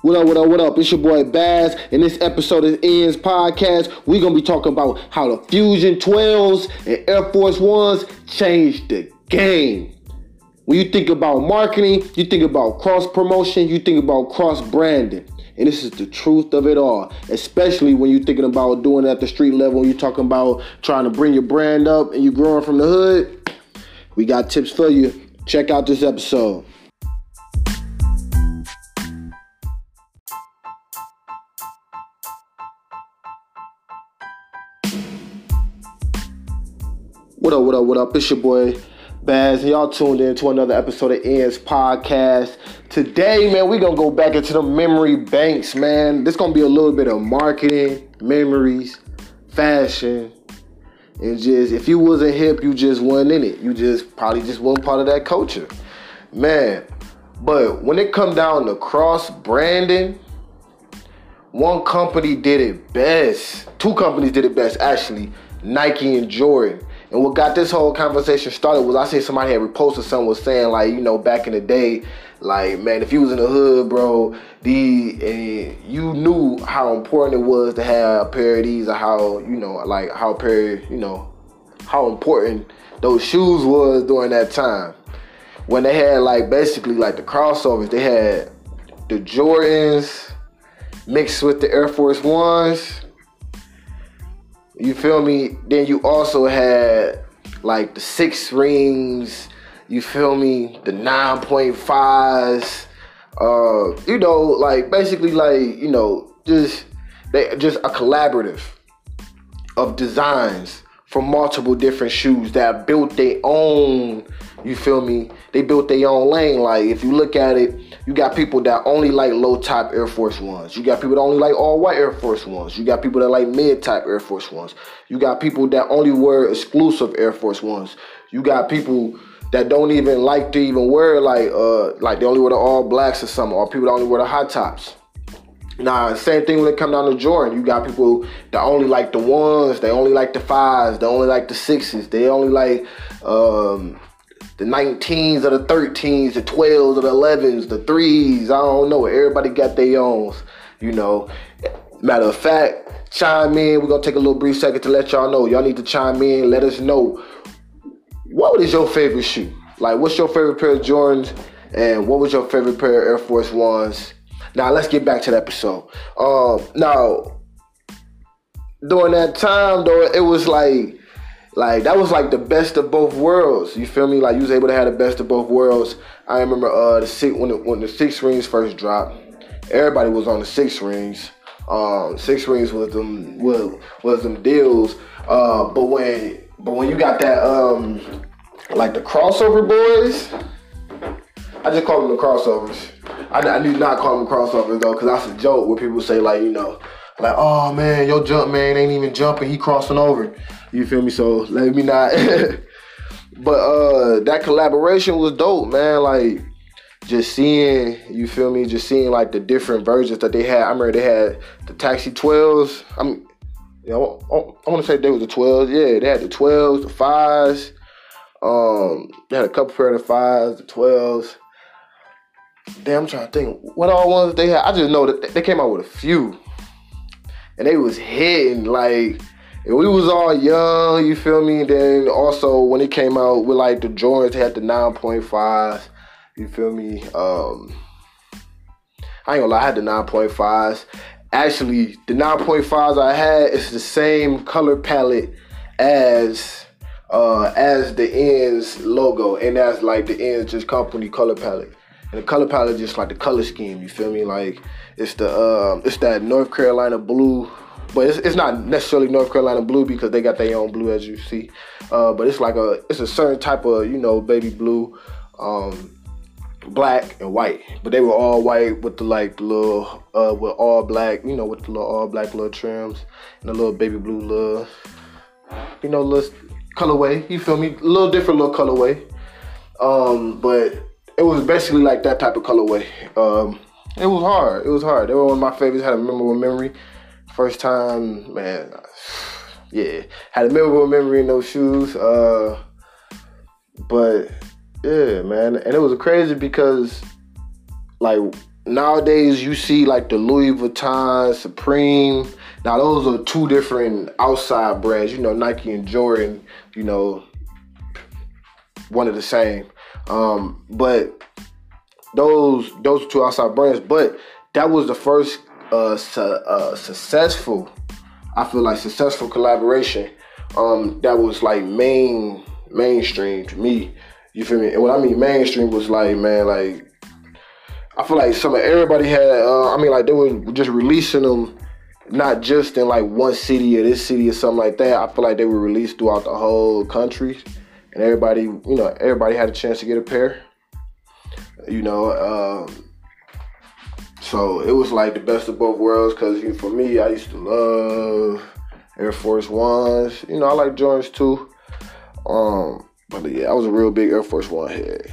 What up? It's your boy Baz. In this episode of Ian's podcast, we're going to be talking about how the Fusion 12s and Air Force Ones changed the game. When you think about marketing, you think about cross-promotion, you think about cross-branding. And this is the truth of it all, especially when you're thinking about doing it at the street level. You're talking about trying to bring your brand up and you're growing from the hood. We got tips for you. Check out this episode. What up? It's your boy Baz, and y'all tuned in to another episode of Ian's podcast. Today, man, we're gonna go back into the memory banks, man. This gonna be a little bit of marketing, memories, fashion, and just if you wasn't hip, you just wasn't in it. You just probably just wasn't part of that culture, man. But when it come down to cross branding, one company did it best. Two companies did it best, actually, Nike and Jordan. And what got this whole conversation started was I seen somebody had reposted something was saying, like, you know, back in the day, like, man, if you was in the hood, bro, you knew how important it was to have a pair of these, or how, you know, like how how important those shoes was during that time. When they had like basically like the crossovers, they had the Jordans mixed with the Air Force Ones. You feel me? Then you also had like the 6 rings, you feel me? The 9.5s, you know, like basically like, you know, just a collaborative of designs from multiple different shoes that built their own, you feel me? They built their own lane. Like if you look at it, you got people that only like low top Air Force Ones. You got people that only like all white Air Force Ones. You got people that like mid type Air Force Ones. You got people that only wear exclusive Air Force Ones. You got people that don't even like to even wear like they only wear the all blacks or something, or people that only wear the high tops. Nah, same thing when it come down to Jordan. You got people that only like the 1s, they only like the 5s, they only like the 6s, they only like the 19s or the 13s, the 12s or the 11s, the 3s. I don't know. Everybody got their own, you know. Matter of fact, chime in. We're going to take a little brief second to let y'all know. Y'all need to chime in. Let us know, what is your favorite shoe? Like, what's your favorite pair of Jordans? And what was your favorite pair of Air Force Ones? Now, let's get back to the episode. Now, during that time, though, it was like that was like the best of both worlds. You feel me? Like you was able to have the best of both worlds. I remember when the 6 rings first dropped, everybody was on the 6 rings. 6 rings was them deals. But when you got that like the crossover boys, I just call them the crossovers. I do not call them crossovers though, because that's a joke where people say like, you know, like, oh man, your jump man ain't even jumping, he crossing over. You feel me? So let me not. But that collaboration was dope, man. Like just seeing, you feel me? Just seeing like the different versions that they had. I remember they had the Taxi 12s. I want to say they was the 12s. Yeah, they had the 12s, the 5s. They had a couple pair of the 5s, the 12s. Damn, I'm trying to think what all ones they had. I just know that they came out with a few, and they was hitting like. And we was all young, you feel me? Then also when it came out with like the Jordans, they had the 9.5s, you feel me? I ain't gonna lie, I had the 9.5s. Actually, the 9.5s I had is the same color palette as the Ends logo, and that's like the Ends just company color palette. And the color palette just like the color scheme, you feel me? Like it's that North Carolina blue. But it's not necessarily North Carolina blue because they got their own blue, as you see. But it's like it's a certain type of, you know, baby blue, black and white. But they were all white with the like little with all black, you know, with the little all black little trims and the little baby blue little, you know, little colorway. You feel me? A little different little colorway. But it was basically like that type of colorway. It was hard. It was hard. They were one of my favorites. Had a memorable memory. First time, man, yeah, had a memorable memory in those shoes. But yeah, man, and it was crazy because like nowadays you see like the Louis Vuitton, Supreme. Now those are two different outside brands. You know, Nike and Jordan, you know, one of the same. But those two outside brands. But that was the first successful, I feel like, successful collaboration that was like mainstream to me. You feel me? And what I mean mainstream was like, man, like, I feel like everybody had, like they were just releasing them not just in like one city or this city or something like that. I feel like they were released throughout the whole country, and everybody had a chance to get a pair. You know, so it was like the best of both worlds, because for me, I used to love Air Force Ones. You know, I like Jordans too. But yeah, I was a real big Air Force One head.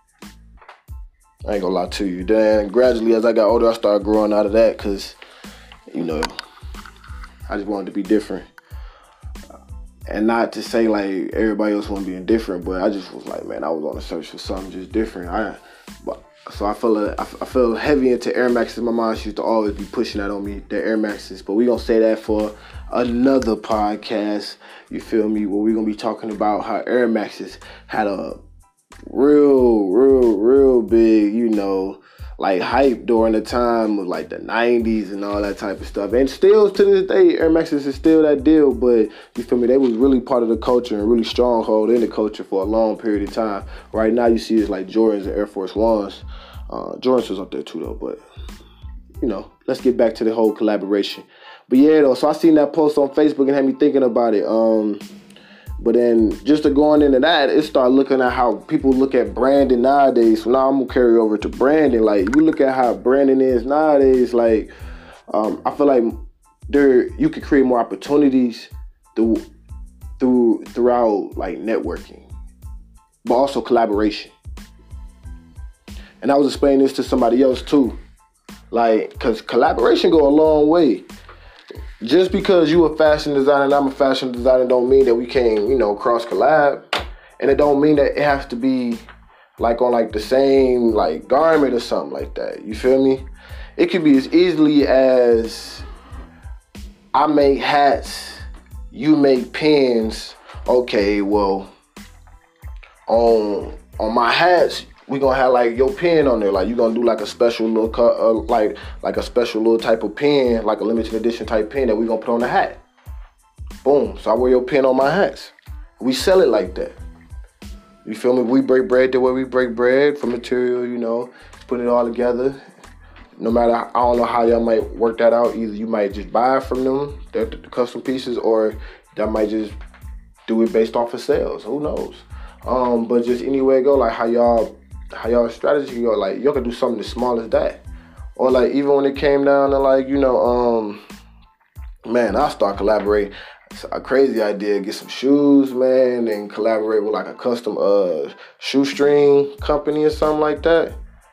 I ain't gonna lie to you. Then gradually, as I got older, I started growing out of that, because, you know, I just wanted to be different. And not to say like everybody else wasn't being different, but I just was like, man, I was on a search for something just different. So I feel heavy into Air Maxes. My mom used to always be pushing that on me, the Air Maxes. But we gonna say that for another podcast. You feel me? Where we gonna be talking about how Air Maxes had a real big, you know, like hype during the time of like the 90s and all that type of stuff. And still to this day, Air Maxes is still that deal, but you feel me, they was really part of the culture and really stronghold in the culture for a long period of time. Right now you see it's like Jordans and Air Force Ones. Jordans was up there too though, but you know, let's get back to the whole collaboration. But yeah though, so I seen that post on Facebook and had me thinking about it. But then just to going into that, it started looking at how people look at branding nowadays. So now I'm gonna carry over to branding. Like, you look at how branding is nowadays, like, I feel like you could create more opportunities throughout like networking, but also collaboration. And I was explaining this to somebody else too, like, because collaboration go a long way. Just because you a fashion designer and I'm a fashion designer don't mean that we can't, you know, cross collab. And it don't mean that it has to be like on like the same like garment or something like that. You feel me? It could be as easily as I make hats, you make pins. Okay, well, on my hats, we gonna have like your pen on there. Like, you gonna do like a special little like a special little type of pen, like a limited edition type pen that we gonna put on the hat. Boom. So I wear your pen on my hats. We sell it like that. You feel me? We break bread the way we break bread for material, you know, put it all together. No matter, I don't know how y'all might work that out. Either you might just buy from them, the custom pieces, or that might just do it based off of sales. Who knows? But just anyway go, like how y'all strategy go, like y'all could do something as small as that. Or like even when it came down to like, you know, man, I'll start collaborating. It's a crazy idea, get some shoes, man, and collaborate with like a custom shoestring company or something like that.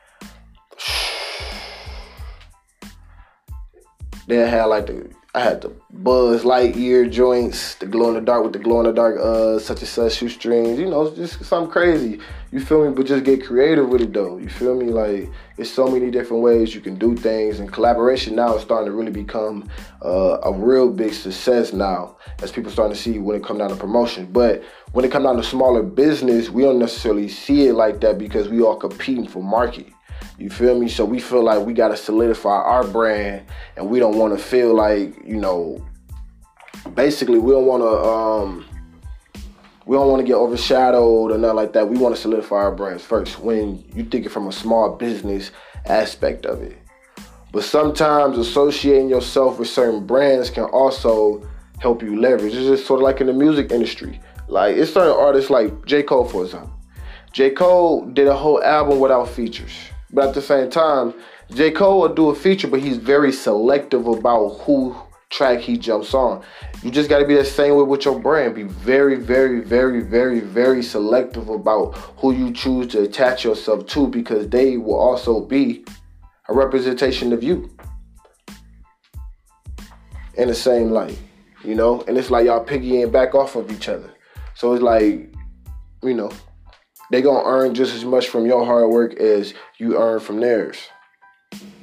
Then I had the Buzz Lightyear joints, the glow in the dark with the glow in the dark such and such shoestrings, you know, just something crazy. You feel me? But just get creative with it though. You feel me? Like, it's so many different ways you can do things, and collaboration now is starting to really become a real big success now, as people starting to see when it comes down to promotion. But when it comes down to smaller business, we don't necessarily see it like that because we all competing for market. You feel me? So we feel like we got to solidify our brand, and we don't want to feel like, you know, basically we don't want to get overshadowed or nothing like that. We want to solidify our brands first when you think it from a small business aspect of it. But sometimes associating yourself with certain brands can also help you leverage. It's just sort of like in the music industry. Like, it's certain artists like J. Cole, for example. J. Cole did a whole album without features. But at the same time, J. Cole will do a feature, but he's very selective about who track he jumps on. You just got to be the same way with your brand. Be very, very, very, very, very selective about who you choose to attach yourself to, because they will also be a representation of you in the same light, you know? And it's like y'all piggying back off of each other. So it's like, you know, they gonna earn just as much from your hard work as you earn from theirs.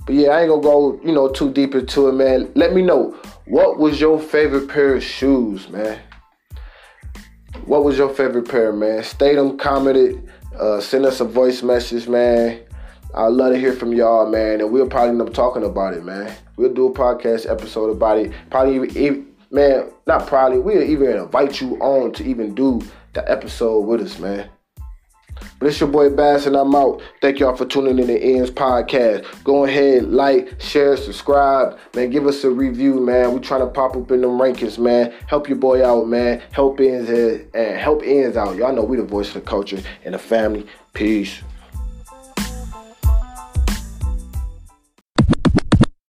But yeah, I ain't gonna go, too deep into it, man. Let me know, what was your favorite pair of shoes, man? What was your favorite pair, man? State them, comment it, send us a voice message, man. I'd love to hear from y'all, man, and we'll probably end up talking about it, man. We'll do a podcast episode about it. We'll even invite you on to even do the episode with us, man. But it's your boy Bass, and I'm out. Thank y'all for tuning in to Ends Podcast. Go ahead, like, share, subscribe. Man, give us a review, man. We trying to pop up in them rankings, man. Help your boy out, man. Help Ends out. Y'all know we the voice of the culture and the family. Peace.